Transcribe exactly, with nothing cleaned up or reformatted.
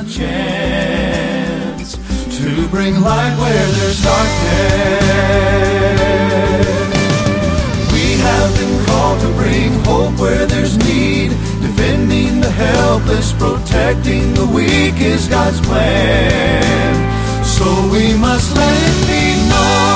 a chance to bring light where there's darkness. We have been called to bring hope where there's need. Defending the helpless, protecting the weak is God's plan. So we must let it be known